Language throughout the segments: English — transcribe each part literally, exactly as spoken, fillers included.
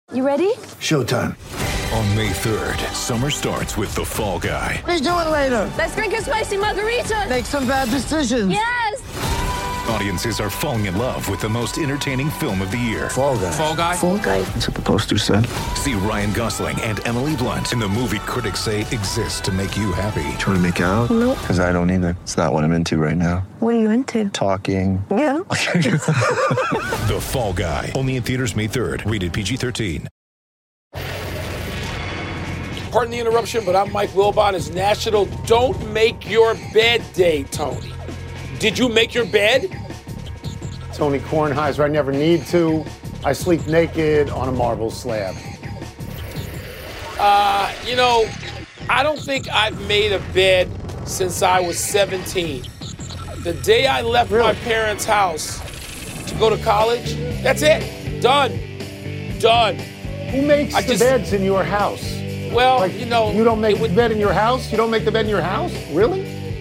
You ready? Showtime. On May third, summer starts with The Fall Guy. Let's do it later. Let's drink a spicy margarita. Make some bad decisions. Yes. Audiences are falling in love with the most entertaining film of the year. Fall Guy. Fall Guy? Fall guy. That's what the poster said. See Ryan Gosling and Emily Blunt in the movie critics say exists to make you happy. Trying to make it out? Nope. Because I don't either. It's not what I'm into right now. What are you into? Talking. Yeah. The Fall Guy. Only in theaters May third. Rated P G thirteen. Pardon the interruption, but I'm Mike Wilbon. It's National Don't Make Your Bed Day, Tony. Did you make your bed? Tony Kornheiser, I never need to. I sleep naked on a marble slab. Uh, you know, I don't think I've made a bed since I was seventeen. The day I left Really? my parents' house to go to college, that's it. Done. Done. Who makes I the just- beds in your house? Well, Like, you know, you don't make it would- the bed in your house? You don't make the bed in your house? Really?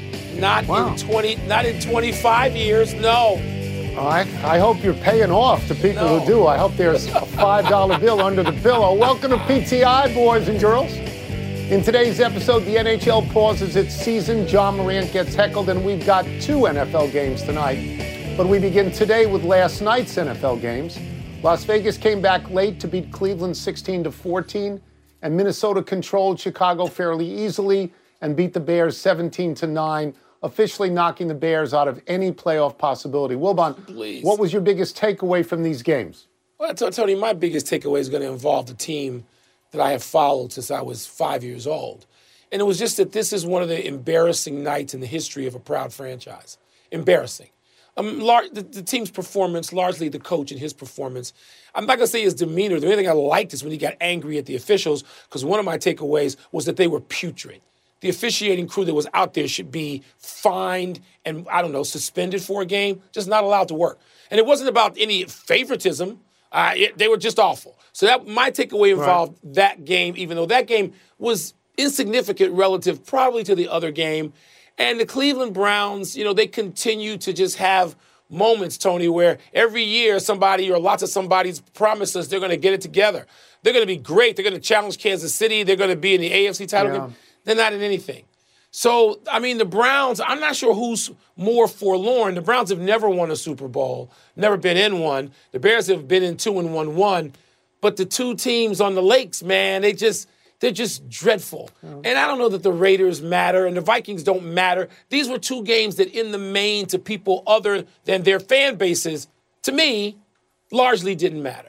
not Wow. in twenty, not in twenty-five years. No. All right. I hope you're paying off to people No. who do. I hope there's a five dollar bill under the pillow. Welcome to P T I, boys and girls. In today's episode, the N H L pauses its season. John Morant gets heckled, and we've got two N F L games tonight. But we begin today with last night's N F L games. Las Vegas came back late to beat Cleveland sixteen to fourteen, and Minnesota controlled Chicago fairly easily and beat the Bears seventeen to nine, officially knocking the Bears out of any playoff possibility. Wilbon, Please. what was your biggest takeaway from these games? Well, T- Tony, my biggest takeaway is going to involve the team that I have followed since I was five years old. And it was just that this is one of the embarrassing nights in the history of a proud franchise. Embarrassing. Um, lar- the, the team's performance, largely the coach and his performance. I'm not going to say his demeanor. The only thing I liked is when he got angry at the officials, because one of my takeaways was that they were putrid. The officiating crew that was out there should be fined and, I don't know, suspended for a game, just not allowed to work. And it wasn't about any favoritism. Uh, it, they were just awful. So that my takeaway involved right. that game, even though that game was insignificant relative probably to the other game. And the Cleveland Browns, you know, they continue to just have moments, Tony, where every year somebody or lots of somebody's promised us they're going to get it together. They're going to be great. They're going to challenge Kansas City. They're going to be in the A F C title Yeah. game. They're not in anything. So, I mean, the Browns, I'm not sure who's more forlorn. The Browns have never won a Super Bowl, never been in one. The Bears have been in two and won one. But the two teams on the lakes, man, they just, they're just dreadful. Oh. And I don't know that the Raiders matter and the Vikings don't matter. These were two games that in the main to people other than their fan bases, to me, largely didn't matter.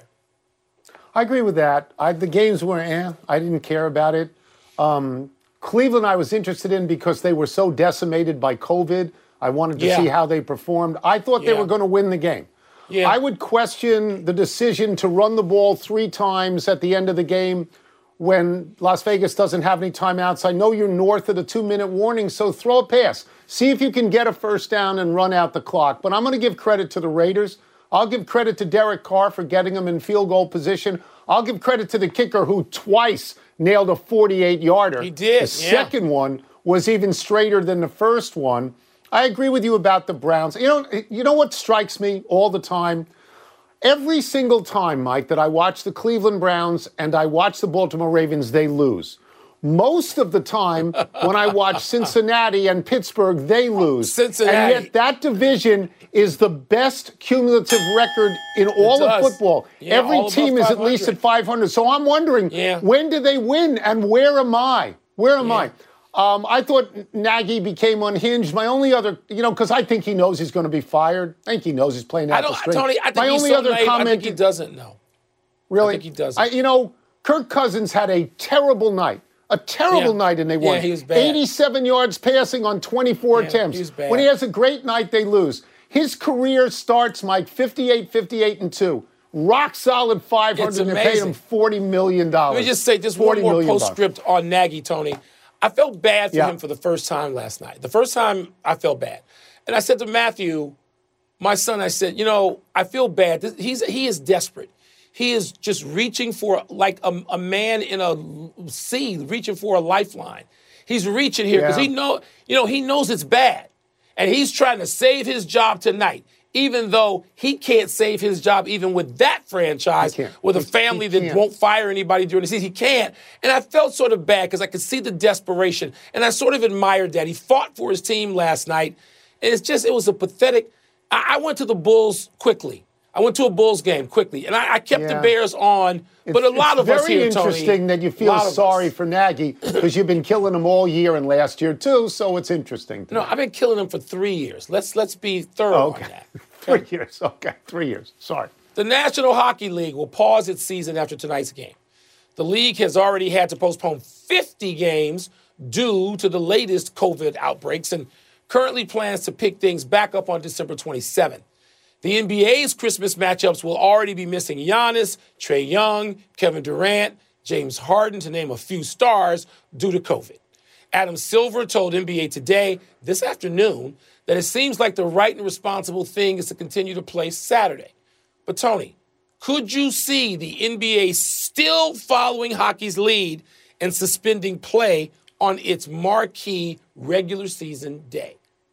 I agree with that. I, the games were, eh, I didn't care about it. Um, Cleveland I was interested in because they were so decimated by COVID. I wanted to Yeah. see how they performed. I thought they Yeah. were going to win the game. Yeah. I would question the decision to run the ball three times at the end of the game when Las Vegas doesn't have any timeouts. I know you're north of the two-minute warning, so throw a pass. See if you can get a first down and run out the clock. But I'm going to give credit to the Raiders. I'll give credit to Derek Carr for getting them in field goal position. I'll give credit to the kicker who twice nailed a forty-eight yarder. He did, The yeah. second one was even straighter than the first one. I agree with you about the Browns. You know, you know what strikes me all the time? Every single time, Mike, that I watch the Cleveland Browns and I watch the Baltimore Ravens, they lose. Most of the time, when I watch Cincinnati and Pittsburgh, they lose. Cincinnati. And yet that division is the best cumulative record in all of does. football. Yeah, Every all team above is at least five hundred. at five hundred. So I'm wondering, Yeah. when do they win and where am I? Where am Yeah. I? Um, I thought Nagy became unhinged. My only other, you know, because I think he knows he's going to be fired. I think he knows he's playing I out don't, the string. Tony, I think My he's only so other naive, comment, I think he doesn't know. really, I think he doesn't. I, you know, Kirk Cousins had a terrible night, a terrible Yeah. night, and they won. Yeah, he was bad. eighty-seven yards passing on twenty-four Yeah, attempts. he was bad. When he has a great night, they lose. His career starts, Mike, fifty-eight, fifty-eight, and two. Rock solid five hundred. It's And they paid him amazing. forty million dollars. Let me just say just one forty more million bucks. postscript on Nagy, Tony. I felt bad for Yeah. him for the first time last night. The first time I felt bad. And I said to Matthew, my son, I said, you know, I feel bad. This- He's, he is desperate. He is just reaching for, like a, a man in a sea, reaching for a lifeline. He's reaching here because Yeah. he know, you know, he knows it's bad. And he's trying to save his job tonight. even though he can't save his job even with that franchise, with a family that won't fire anybody during the season. He can't. And I felt sort of bad because I could see the desperation, and I sort of admired that. He fought for his team last night, and it's just, it was a pathetic. I, I went to the Bulls quickly. I went to a Bulls game quickly, and I, I kept yeah. the Bears on. But it's, a lot of us here, Tony. It's very interesting that you feel sorry for Nagy because you've been killing him all year and last year too. So it's interesting. No, me. I've been killing him for three years. Let's let's be thorough oh, okay. on that. Okay? Three years. Okay, three years. Sorry. The National Hockey League will pause its season after tonight's game. The league has already had to postpone fifty games due to the latest COVID outbreaks and currently plans to pick things back up on December twenty-seventh. The N B A's Christmas matchups will already be missing Giannis, Trae Young, Kevin Durant, James Harden, to name a few stars, due to COVID. Adam Silver told N B A Today this afternoon that it seems like the right and responsible thing is to continue to play Saturday. But, Tony, could you see the N B A still following hockey's lead and suspending play on its marquee regular season day?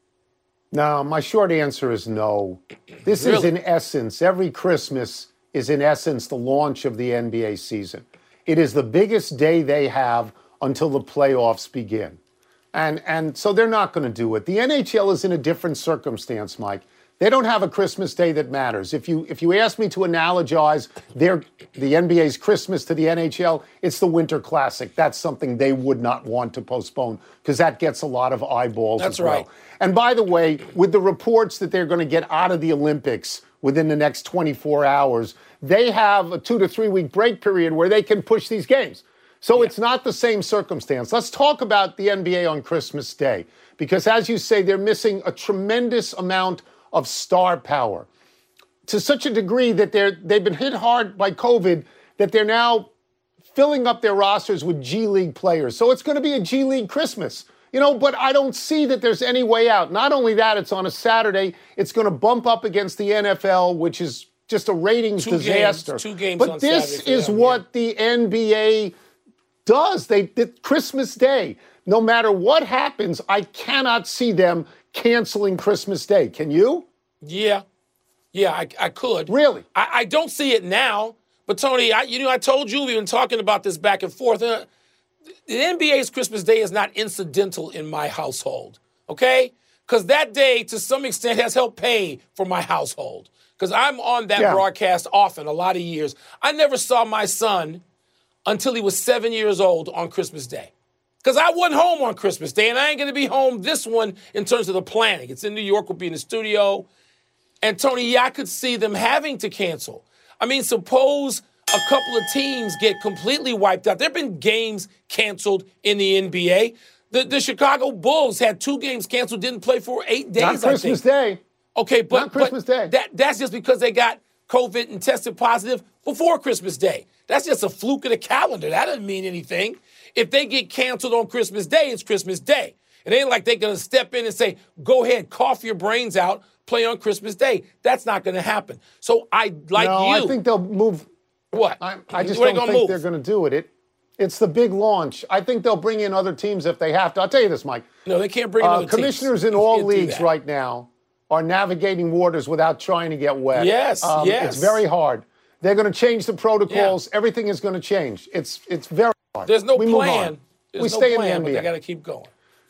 No, my short answer is no. This really? is, in essence, every Christmas is, in essence, the launch of the N B A season. It is the biggest day they have until the playoffs begin. And, and so they're not going to do it. The N H L is in a different circumstance, Mike. They don't have a Christmas day that matters. If you if you ask me to analogize their the N B A's Christmas to the N H L, it's the Winter Classic. That's something they would not want to postpone because that gets a lot of eyeballs That's as well. right. And by the way, with the reports that they're going to get out of the Olympics within the next twenty-four hours, they have a two to three week break period where they can push these games. So yeah. It's not the same circumstance. Let's talk about the N B A on Christmas Day because, as you say, they're missing a tremendous amount of star power to such a degree that they're, they've been hit hard by COVID that they're now filling up their rosters with G League players. So it's going to be a G League Christmas, you know, but I don't see that there's any way out. Not only that, it's on a Saturday. It's going to bump up against the N F L, which is just a ratings two disaster. Games, two games but on this Saturday is them, what yeah. the N B A does. They did Christmas Day. No matter what happens, I cannot see them canceling Christmas Day. Can you? Yeah. Yeah, I, I could. Really? I, I don't see it now. But, Tony, I, you know, I told you we've been talking about this back and forth. Uh, the N B A's Christmas Day is not incidental in my household, okay? Because that day, to some extent, has helped pay for my household. Because I'm on that yeah. broadcast often, a lot of years. I never saw my son until he was seven years old on Christmas Day. Because I wasn't home on Christmas Day, and I ain't going to be home this one in terms of the planning. It's in New York. We'll be in the studio. And, Tony, yeah, I could see them having to cancel. I mean, suppose a couple of teams get completely wiped out. There have been games canceled in the N B A. The, the Chicago Bulls had two games canceled, didn't play for eight days, Not Christmas I think. Day. Okay, but, Not Christmas but Day. That, that's just because they got COVID and tested positive before Christmas Day. That's just a fluke of the calendar. That doesn't mean anything. If they get canceled on Christmas Day, it's Christmas Day. It ain't like they're going to step in and say, go ahead, cough your brains out, play on Christmas Day. That's not going to happen. So I, like no, you. I think they'll move. What? I, I just Where don't they think move? they're going to do it. it. It's the big launch. I think they'll bring in other teams if they have to. I'll tell you this, Mike. No, they can't bring in uh, other Commissioners teams. in all Can't do leagues that. right now are navigating waters without trying to get wet. Yes, um, yes. It's very hard. They're going to change the protocols. Yeah. Everything is going to change. It's it's very hard. There's no we plan. There's we no stay plan, in the N B A. but they got to keep going.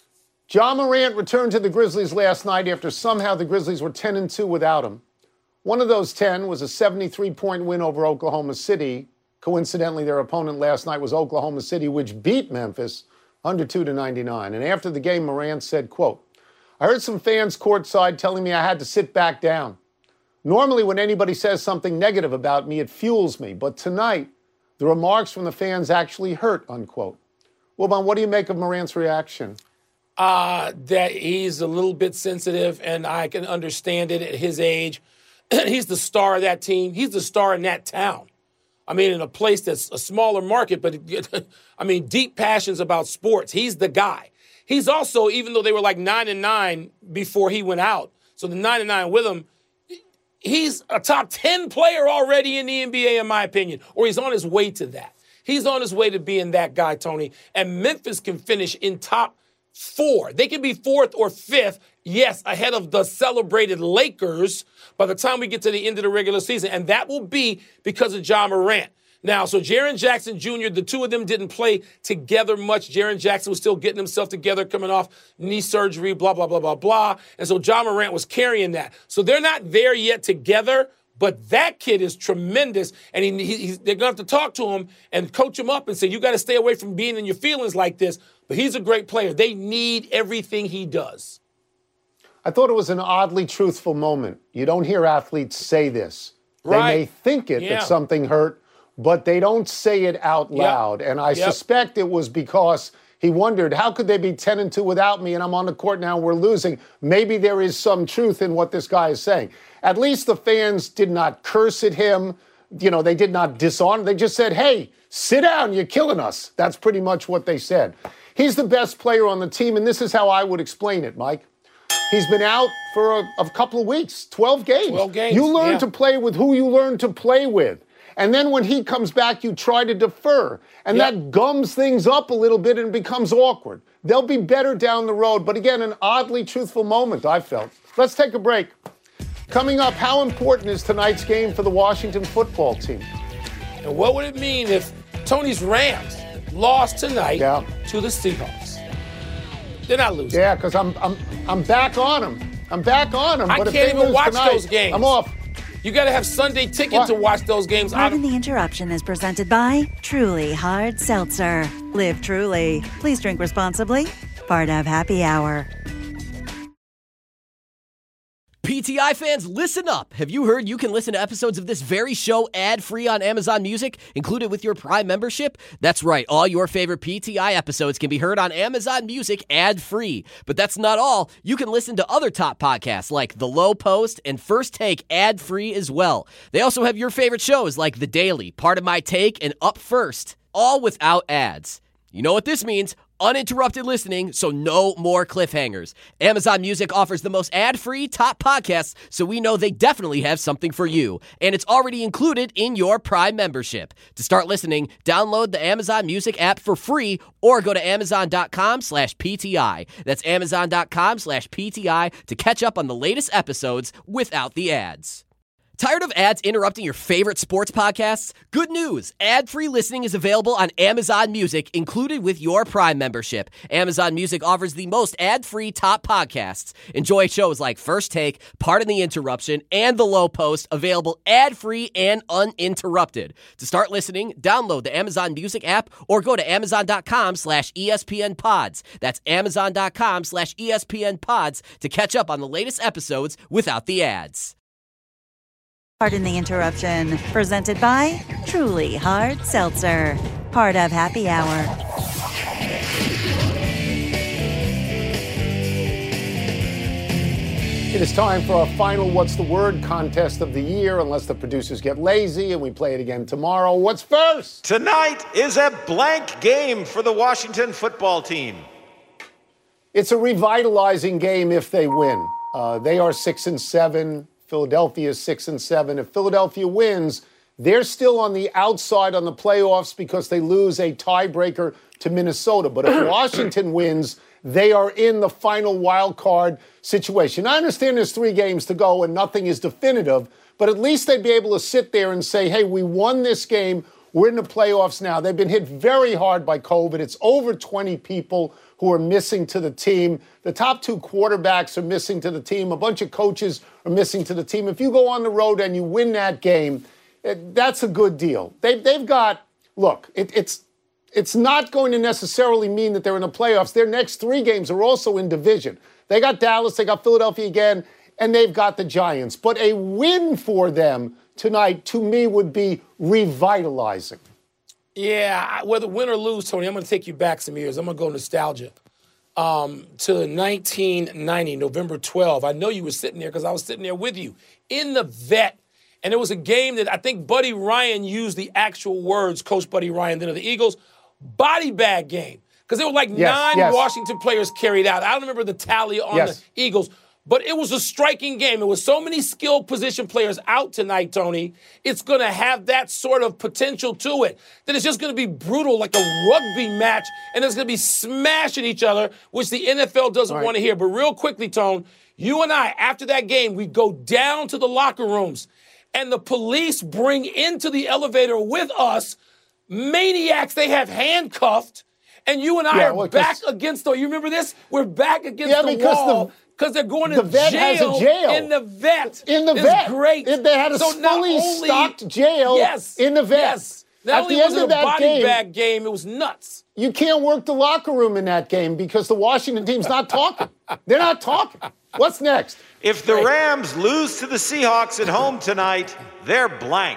Ja Morant returned to the Grizzlies last night after somehow the Grizzlies were ten and two without him. One of those ten was a seventy-three point win over Oklahoma City. Coincidentally, their opponent last night was Oklahoma City, which beat Memphis one oh two to ninety-nine. And after the game, Morant said, quote, I heard some fans courtside telling me I had to sit back down. Normally, when anybody says something negative about me, it fuels me. But tonight, the remarks from the fans actually hurt, unquote. Wilbon, what do you make of Morant's reaction? Uh, that he's a little bit sensitive, and I can understand it at his age. He's the star of that team. He's the star in that town. I mean, in a place that's a smaller market, but, I mean, deep passions about sports. He's the guy. He's also, even though they were like nine and nine before he went out, so the nine and nine with him, he's a top ten player already in the N B A, in my opinion, or he's on his way to that. He's on his way to being that guy, Tony. And Memphis can finish in top four. They can be fourth or fifth, yes, ahead of the celebrated Lakers by the time we get to the end of the regular season. And that will be because of Ja Morant. Now, so Jaren Jackson Junior, the two of them didn't play together much. Jaren Jackson was still getting himself together, coming off knee surgery, blah, blah, blah, blah, blah. And so Ja Morant was carrying that. So they're not there yet together, but that kid is tremendous. And he, he, he's, they're going to have to talk to him and coach him up and say, you got to stay away from being in your feelings like this. But he's a great player. They need everything he does. I thought it was an oddly truthful moment. You don't hear athletes say this. Right. They may think it, Yeah. that something hurt, but they don't say it out loud. Yep. And I Yep. suspect it was because he wondered, how could they be ten and two without me and I'm on the court now, we're losing. Maybe there is some truth in what this guy is saying. At least the fans did not curse at him. You know, they did not dishonor. They just said, hey, sit down, you're killing us. That's pretty much what they said. He's the best player on the team, and this is how I would explain it, Mike. He's been out for a, a couple of weeks, twelve games. twelve games, You learn yeah. to play with who you learn to play with. And then when he comes back, you try to defer. And Yep. that gums things up a little bit and becomes awkward. They'll be better down the road. But again, an oddly truthful moment, I felt. Let's take a break. Coming up, how important is tonight's game for the Washington football team? And what would it mean if Tony's Rams lost tonight Yeah. to the Seahawks? They're not losing. Yeah, because I'm I'm I'm back on them. I'm back on them. I but if can't they even lose watch tonight, those games. I'm off. You got to have Sunday ticket What? to watch those games. I Pardon don't- the interruption is presented by Truly Hard Seltzer. Live truly. Please drink responsibly. Part of Happy Hour. P T I fans, listen up. Have you heard you can listen to episodes of this very show ad-free on Amazon Music, included with your Prime membership? That's right. All your favorite P T I episodes can be heard on Amazon Music ad-free. But that's not all. You can listen to other top podcasts like The Low Post and First Take ad-free as well. They also have your favorite shows like The Daily, Part of My Take, and Up First, all without ads. You know what this means? Uninterrupted listening, so no more cliffhangers. Amazon Music offers the most ad-free top podcasts, so we know they definitely have something for you. And it's already included in your Prime membership. To start listening, download the Amazon Music app for free or go to amazon.com slash PTI. That's amazon.com slash PTI to catch up on the latest episodes without the ads. Tired of ads interrupting your favorite sports podcasts? Good news! Ad-free listening is available on Amazon Music, included with your Prime membership. Amazon Music offers the most ad-free top podcasts. Enjoy shows like First Take, Pardon the Interruption, and The Low Post, available ad-free and uninterrupted. To start listening, download the Amazon Music app or go to amazon.com slash ESPN pods. That's amazon.com slash ESPN pods to catch up on the latest episodes without the ads. Pardon the interruption. Presented by Truly Hard Seltzer. Part of Happy Hour. It is time for our final What's the Word contest of the year, unless the producers get lazy and we play it again tomorrow. What's first? Tonight is a blank game for the Washington football team. It's a revitalizing game if they win. Uh, they are six and seven. Philadelphia is six and seven. If Philadelphia wins, they're still on the outside on the playoffs because they lose a tiebreaker to Minnesota. But if Washington wins, they are in the final wild card situation. I understand there's three games to go and nothing is definitive, but at least they'd be able to sit there and say, hey, we won this game. We're in the playoffs now. They've been hit very hard by COVID. It's over twenty people who are missing to the team. The top two quarterbacks are missing to the team. A bunch of coaches are missing to the team. If you go on the road and you win that game, that's a good deal. They, they've got, look, it, it's it's not going to necessarily mean that they're in the playoffs. Their next three games are also in division. They got Dallas, they got Philadelphia again, and they've got the Giants. But a win for them tonight, to me, would be revitalizing. Yeah, whether win or lose, Tony, I'm going to take you back some years. I'm going to go nostalgia um, to nineteen ninety, November twelfth. I know you were sitting there because I was sitting there with you in the vet. And it was a game that I think Buddy Ryan used the actual words, Coach Buddy Ryan, then of the Eagles, body bag game. Because there were like yes, nine yes. Washington players carried out. I don't remember the tally on Yes. the Eagles. But it was a striking game. It was so many skilled position players out tonight, Tony. It's going to have that sort of potential to it. That it's just going to be brutal like a rugby match, and it's going to be smashing each other, which the N F L doesn't right. want to hear. But real quickly, Tone, you and I, after that game, we go down to the locker rooms, and the police bring into the elevator with us maniacs they have handcuffed, and you and I yeah, are well, back against the, you remember this? We're back against yeah, the because wall. The, Because they're going to the vet jail, has a jail in the vet. In the it's vet. great. If they had a so fully only, stocked jail yes, in the vet. Yes. Not At only the was end it of a that body game, bag game, it was nuts. You can't work the locker room in that game because the Washington team's not talking. They're not talking. What's next? If the Rams lose to the Seahawks at home tonight, they're blank.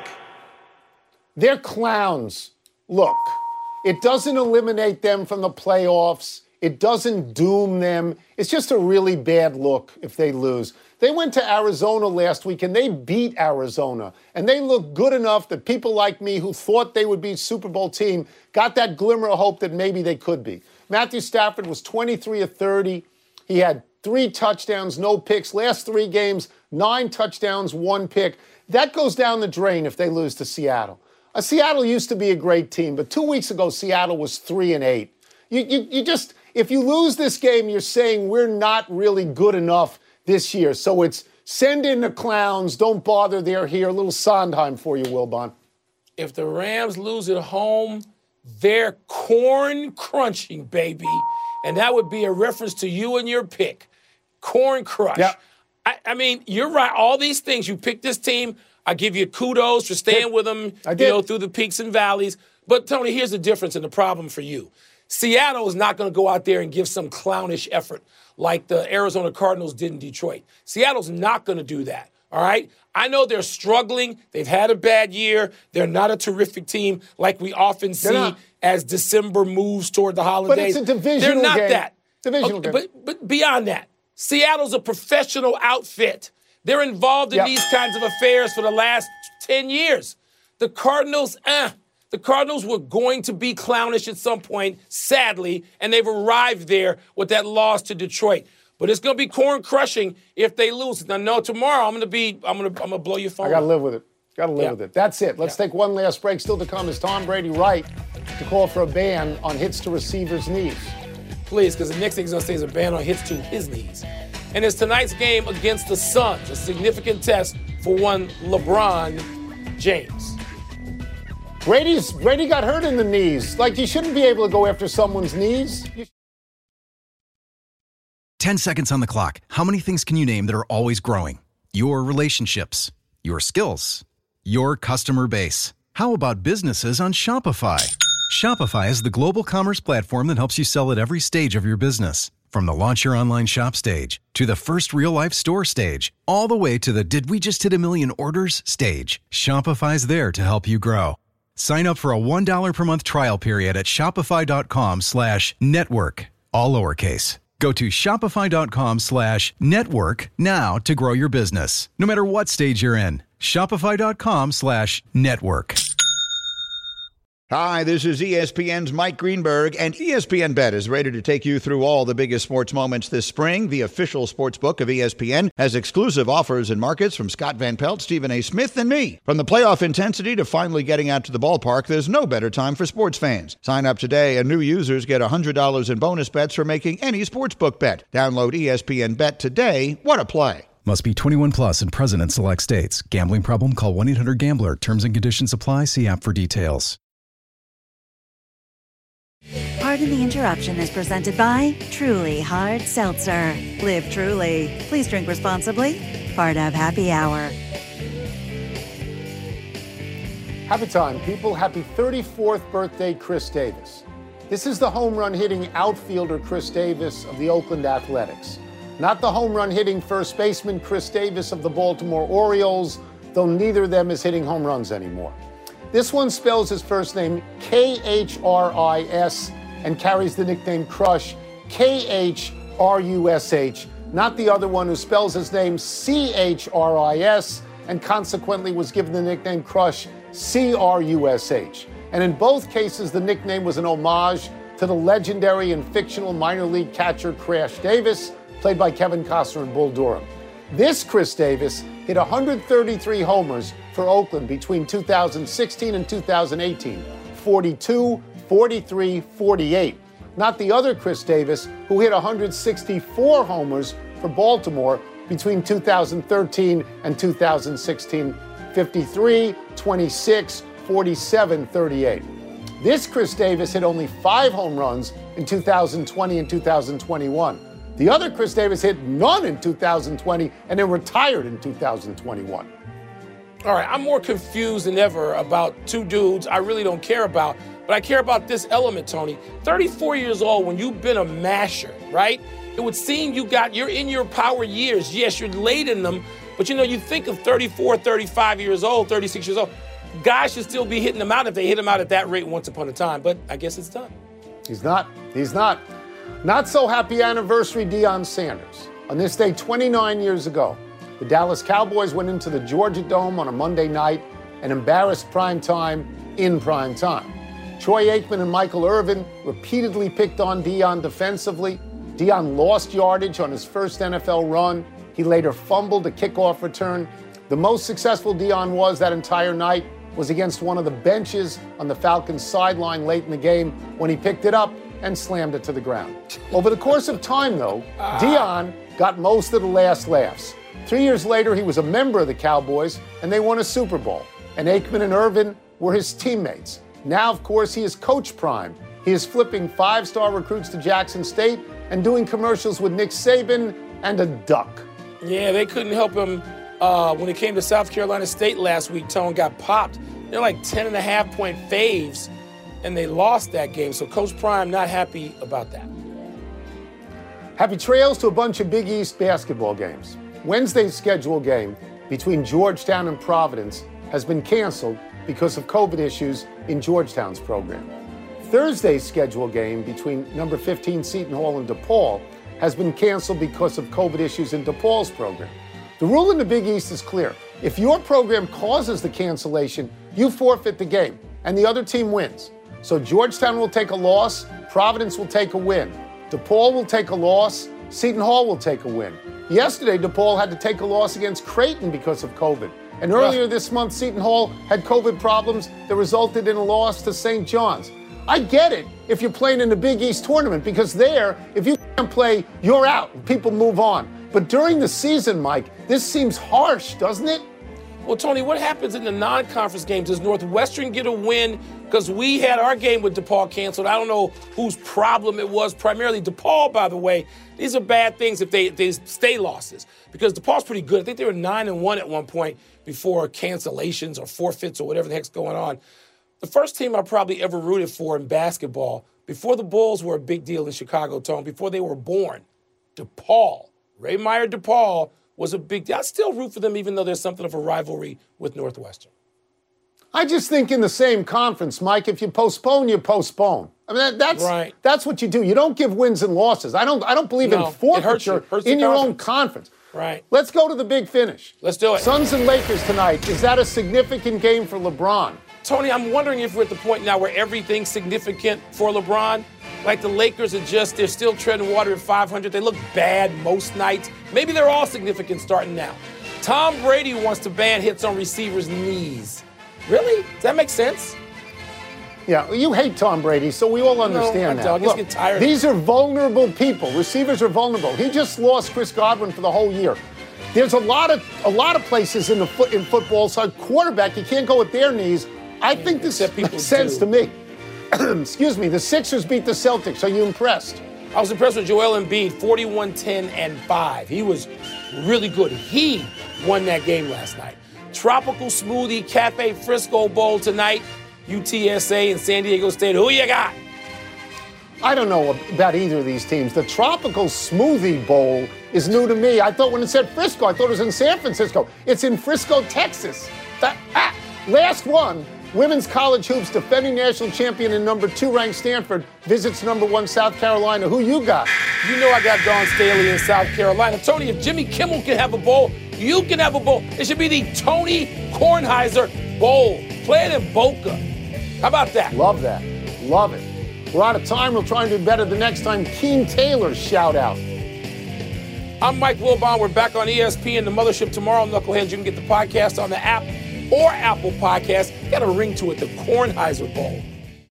They're clowns. Look, it doesn't eliminate them from the playoffs. It doesn't doom them. It's just a really bad look if they lose. They went to Arizona last week and they beat Arizona. And they looked good enough that people like me who thought they would be a Super Bowl team got that glimmer of hope that maybe they could be. Matthew Stafford was twenty-three of thirty. He had three touchdowns, no picks. Last three games, nine touchdowns, one pick. That goes down the drain if they lose to Seattle. Uh, Seattle used to be a great team, but two weeks ago, Seattle was three and eight. You, you, you just, if you lose this game, you're saying we're not really good enough this year. So it's send in the clowns, don't bother, they're here. A little Sondheim for you, Wilbon. If the Rams lose at home, they're corn crunching, baby. And that would be a reference to you and your pick. Corn crush. Yep. I, I mean, you're right. All these things, you picked this team. I give you kudos for staying with them, I did. you know, through the peaks and valleys. But, Tony, here's the difference and the problem for you. Seattle is not going to go out there and give some clownish effort like the Arizona Cardinals did in Detroit. Seattle's not going to do that, all right? I know they're struggling. They've had a bad year. They're not a terrific team like we often see as December moves toward the holidays. But it's a divisional They're not game. that. Divisional okay, game. But, but beyond that, Seattle's a professional outfit. They're involved in Yep. these kinds of affairs for the last ten years. The Cardinals, eh. The Cardinals were going to be clownish at some point, sadly, and they've arrived there with that loss to Detroit. But it's going to be corn crushing if they lose. Now, no, tomorrow I'm going to be, I'm going to, I'm going to blow your phone. I got to live with it. Got to live Yeah. with it. That's it. Let's Yeah. take one last break. Still to come is Tom Brady right to call for a ban on hits to receivers' knees. Please, because the next thing he's going to say is a ban on hits to his knees. And it's tonight's game against the Suns, a significant test for one LeBron James. Brady's Brady got hurt in the knees. Like, you shouldn't be able to go after someone's knees. You- ten seconds on the clock. How many things can you name that are always growing? Your relationships, your skills, your customer base. How about businesses on Shopify? Shopify is the global commerce platform that helps you sell at every stage of your business. From the launch your online shop stage to the first real life store stage, all the way to the did we just hit a million orders stage. Shopify's there to help you grow. Sign up for a one dollar per month trial period at shopify.com slash network, all lowercase. Go to shopify.com slash network now to grow your business, no matter what stage you're in. Shopify.com slash network. Hi, this is E S P N's Mike Greenberg, and E S P N Bet is ready to take you through all the biggest sports moments this spring. The official sports book of E S P N has exclusive offers and markets from Scott Van Pelt, Stephen A. Smith, and me. From the playoff intensity to finally getting out to the ballpark, there's no better time for sports fans. Sign up today, and new users get one hundred dollars in bonus bets for making any sportsbook bet. Download E S P N Bet today. What a play. Must be twenty-one plus and present in select states. Gambling problem? Call one eight hundred gambler. Terms and conditions apply. See app for details. Pardon the Interruption is presented by Truly Hard Seltzer. Live truly. Please drink responsibly. Part of Happy Hour. Happy time, people. Happy thirty-fourth birthday, Chris Davis. This is the home run hitting outfielder Chris Davis of the Oakland Athletics. Not the home run hitting first baseman Chris Davis of the Baltimore Orioles, though neither of them is hitting home runs anymore. This one spells his first name K H R I S and carries the nickname Crush, K H R U S H, not the other one who spells his name C H R I S and consequently was given the nickname Crush, C R U S H. And in both cases, the nickname was an homage to the legendary and fictional minor league catcher Crash Davis, played by Kevin Costner and Bull Durham. This Chris Davis hit one hundred thirty-three homers for Oakland between two thousand sixteen and two thousand eighteen. forty-two, forty-three, forty-eight. Not the other Chris Davis, who hit one hundred sixty-four homers for Baltimore between two thousand thirteen and two thousand sixteen. fifty-three, twenty-six, forty-seven, thirty-eight. This Chris Davis hit only five home runs in two thousand twenty and two thousand twenty-one. The other Chris Davis hit none in two thousand twenty and then retired in two thousand twenty-one. All right, I'm more confused than ever about two dudes I really don't care about, but I care about this element, Tony. thirty-four years old, when you've been a masher, right? It would seem you got, you're in your power years. Yes, you're late in them, but you know, you think of thirty-four, thirty-five years old, thirty-six years old, guys should still be hitting them out if they hit them out at that rate once upon a time, but I guess it's done. He's not. He's not. Not so happy anniversary, Deion Sanders. On this day twenty-nine years ago, the Dallas Cowboys went into the Georgia Dome on a Monday night and embarrassed prime time in prime time. Troy Aikman and Michael Irvin repeatedly picked on Deion defensively. Deion lost yardage on his first N F L run. He later fumbled a kickoff return. The most successful Deion was that entire night was against one of the benches on the Falcons sideline late in the game when he picked it up and slammed it to the ground. Over the course of time, though, Deion got most of the last laughs. Three years later, he was a member of the Cowboys, and they won a Super Bowl. And Aikman and Irvin were his teammates. Now, of course, he is Coach Prime. He is flipping five-star recruits to Jackson State and doing commercials with Nick Saban and a duck. Yeah, they couldn't help him uh, when it came to South Carolina State last week. Tone got popped. They're like ten and a half point faves, and they lost that game. So Coach Prime not happy about that. Happy trails to a bunch of Big East basketball games. Wednesday's scheduled game between Georgetown and Providence has been canceled because of COVID issues in Georgetown's program. Thursday's scheduled game between number fifteen Seton Hall and DePaul has been canceled because of COVID issues in DePaul's program. The rule in the Big East is clear. If your program causes the cancellation, you forfeit the game, and the other team wins. So Georgetown will take a loss, Providence will take a win. DePaul will take a loss, Seton Hall will take a win. Yesterday, DePaul had to take a loss against Creighton because of COVID. And earlier this month, Seton Hall had COVID problems that resulted in a loss to Saint John's. I get it if you're playing in the Big East tournament, because there, if you can't play, you're out and people move on. But during the season, Mike, this seems harsh, doesn't it? Well, Tony, what happens in the non-conference games? Does Northwestern get a win? Because we had our game with DePaul canceled. I don't know whose problem it was. Primarily DePaul, by the way. These are bad things if they, if they stay losses. Because DePaul's pretty good. I think they were nine and one at one point before cancellations or forfeits or whatever the heck's going on. The first team I probably ever rooted for in basketball, before the Bulls were a big deal in Chicago, Tone, before they were born, DePaul, Ray Meyer DePaul was a big deal. I still root for them even though there's something of a rivalry with Northwestern. I just think in the same conference, Mike, if you postpone, you postpone. I mean, that, that's right. That's what you do. You don't give wins and losses. I don't I don't believe no, in forfeiture hurts in your conference. own conference. Right. Let's go to the big finish. Let's do it. Suns and Lakers tonight. Is that a significant game for LeBron? Tony, I'm wondering if we're at the point now where everything's significant for LeBron. Like the Lakers are just, they're still treading water at five hundred. They look bad most nights. Maybe they're all significant starting now. Tom Brady wants to ban hits on receivers' knees. Really? Does that make sense? Yeah, you hate Tom Brady, so we all understand no, I that. don't. I just Look, get tired. These are vulnerable people. Receivers are vulnerable. He just lost Chris Godwin for the whole year. There's a lot of a lot of places in the foot in football, so a quarterback, you can't go with their knees. I yeah, think this makes sense do. to me. Excuse me. The Sixers beat the Celtics. Are you impressed? I was impressed with Joel Embiid, forty-one, ten, and five. He was really good. He won that game last night. Tropical Smoothie Cafe Frisco Bowl tonight. U T S A and San Diego State. Who you got? I don't know about either of these teams. The Tropical Smoothie Bowl is new to me. I thought when it said Frisco, I thought it was in San Francisco. It's in Frisco, Texas. That, ah, last one. Women's college hoops defending national champion and number two ranked Stanford visits number one South Carolina. Who you got? You know I got Dawn Staley in South Carolina. Tony, if Jimmy Kimmel can have a bowl, you can have a bowl. It should be the Tony Kornheiser Bowl. Play it in Boca. How about that? Love that. Love it. We're out of time. We'll try and do better the next time. Keen Taylor's shout out. I'm Mike Wilbon. We're back on E S P N, the mothership tomorrow. Knuckleheads, you can get the podcast on the app or Apple Podcasts. Got a ring to it, the Kornheiser Bowl.